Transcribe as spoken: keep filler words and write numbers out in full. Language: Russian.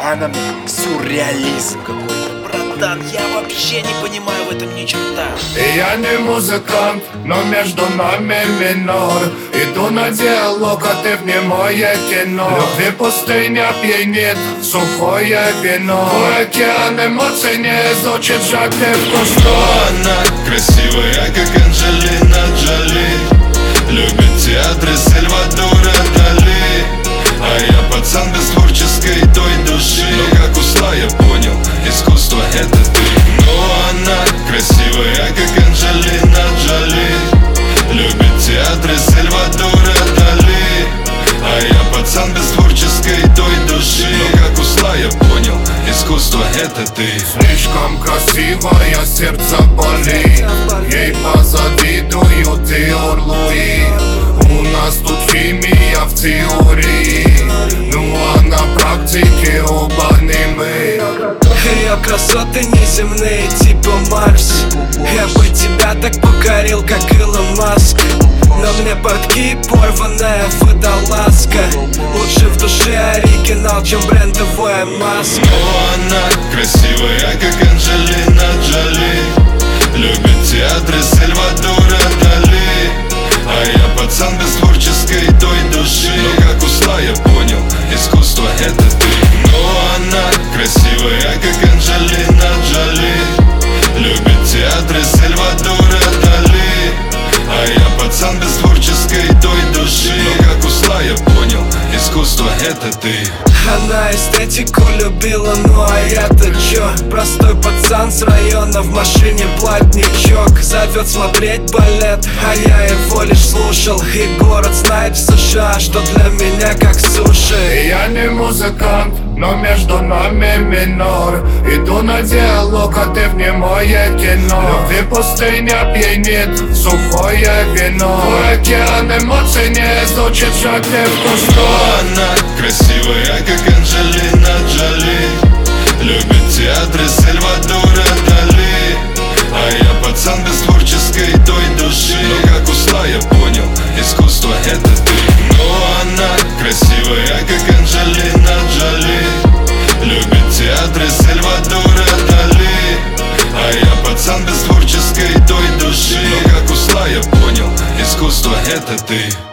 она мне сюрреализм какой-то. Братан, я вообще не понимаю в этом ни черта. Я не музыкант, но между нами минор. Иду на диалог, а ты в немое кино. Любви пустыня пьянит, сухое вино. Твой океан эмоций не изучит жадный вкус. Она красивая, как Анджелина Джоли. Любит театры Сальвадора Дали. А я пацан без творческой той души. Но как ушла, я понял, искусство это ты. Но она красивая, как Анджелина Джоли. Любит театры Сальвадора Дали. А я пацан без творческой той души. Но как ушла, я понял, искусство это ты. Слишком красивая, сердце болит. Ей позавидуют Диор Луи. У нас тут химия в теории, ну а на практике оба не мы. Ее красоты неземные, типа Марс. Я бы тебя так покорил, как Илон Маск. Но мне портки порванная водолазка. Лучше в душе оригинал, чем брендовая маска. Но она красивая, как Анджелина Джоли. Любит театры Сальвадора Дали. А я пацан без творческой той души. Но как ушла, я понял, искусство это ты. Но она красивая, как Анджелина Джоли. Любит театры Сальвадора Дали. А я пацан без творческой той души. Но как ушла, я понял, искусство это ты. Она эстетику любила, ну а я-то чё? Простой пацан с района, в машине платничок. Зовет смотреть балет, а я его лишь слушал. И город знает в США, что для меня как суши. Я не музыкант, но между нами минор. Иду на диалог, а ты в немое кино. Любви пустыня пьянит, сухое вино. Твой океан эмоций не изучит жадный вкус. Она красивая, как Анджелина Джоли. Любит театры Сальвадора Дали. А я пацан без творческой той души. Но как ушла, я понял, искусство это ты. Но она красивая, как Анджелина Джоли. Любит театры Сальвадора Дали. А я пацан без творческой той души. Но как ушла, я понял, искусство это ты.